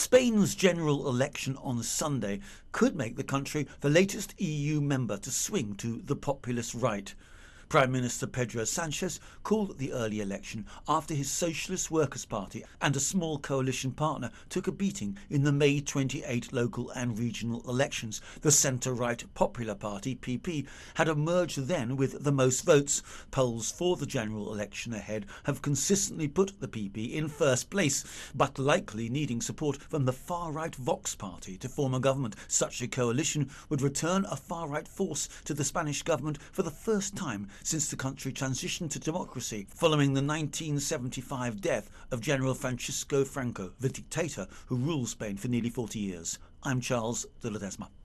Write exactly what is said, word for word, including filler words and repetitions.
Spain's general election on Sunday could make the country the latest E U member to swing to the populist right. Prime Minister Pedro Sanchez called the early election after his Socialist Workers' Party and a small coalition partner took a beating in the May twenty-eighth local and regional elections. The centre-right Popular Party, P P, had emerged then with the most votes. Polls for the general election ahead have consistently put the P P in first place, but likely needing support from the far-right Vox Party to form a government. Such a coalition would return a far-right force to the Spanish government for the first time since the country transitioned to democracy following the nineteen seventy-five death of General Francisco Franco, the dictator who ruled Spain for nearly forty years. I'm Charles de Ledesma.